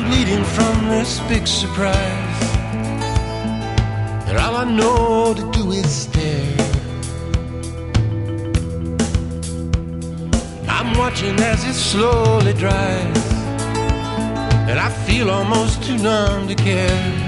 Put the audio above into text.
bleeding from this big surprise, and all I know to do is stare. I'm watching as it slowly dries, and I feel almost too numb to care.